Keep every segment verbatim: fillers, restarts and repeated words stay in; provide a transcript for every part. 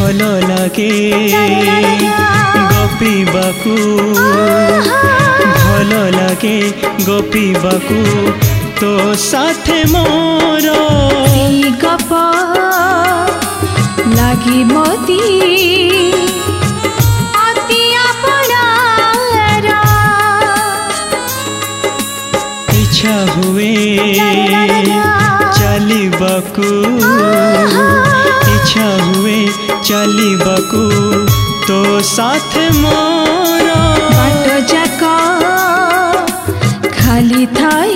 ଭଲ ଲାଗେ ଗପିବାକୁ ଭଲ ଲାଗେ ଗପିବାକୁ तो साथे मोर गप लगी मोती अति अपनार इच्छा हुए चलिबाकू इच्छा हुए चलिबाकू तो साथे मोर बाट जाक खाली थाई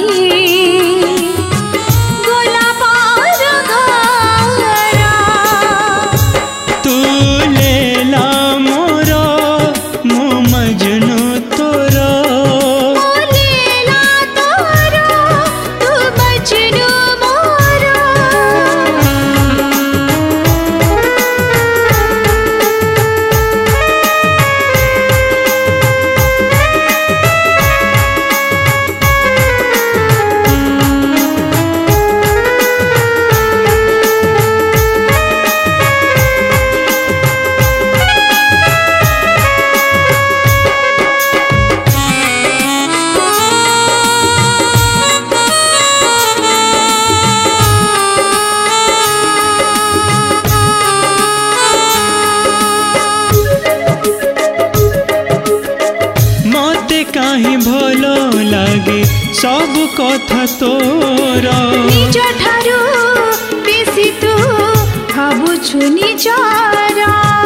काहीं भलो लागे सब कथा तोर निज ठारू बेसी तू भाबुछु निजर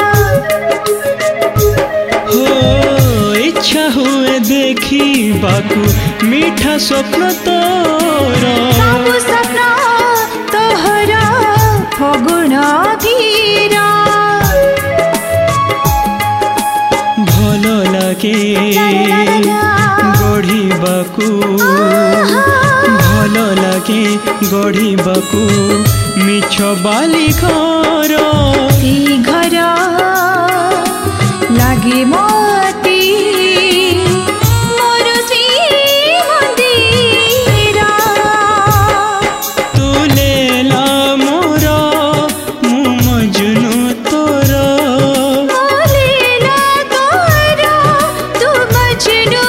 हो इच्छा हुए देखी बाकू मीठा स्वप्न तोर सब स्वप्न तोहर फगुण धीर भलो लागे गढ़ीबाकू भलो लागे गढ़ीबाकू मिछ बाली घर घर लागे मोती मोर श्री मंदिर तू लेला मोर मु मजनू तोर लेला तोर तू मजनू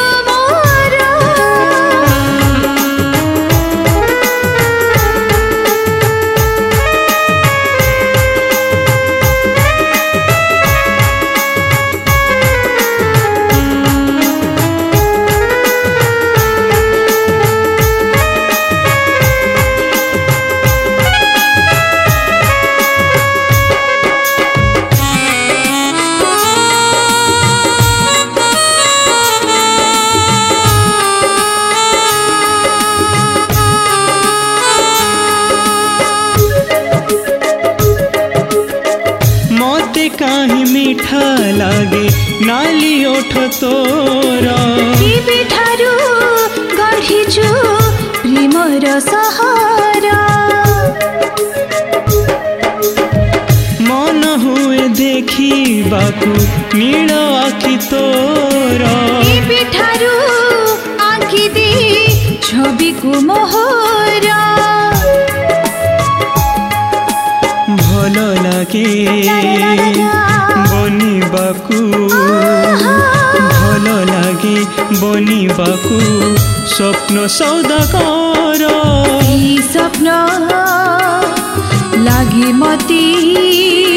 काहीं मीठा लागे नाली ओठ तोर ठारू गढ़ीचु प्रेमर सहारा मन हुए देखी बाकू नील आखि तोर ठारू आखि दे छवि को मोहरा भलो लागे बनिबाकू भलो लागे बनिबाकू स्वप्न सौदागर स्वप्न लागे मती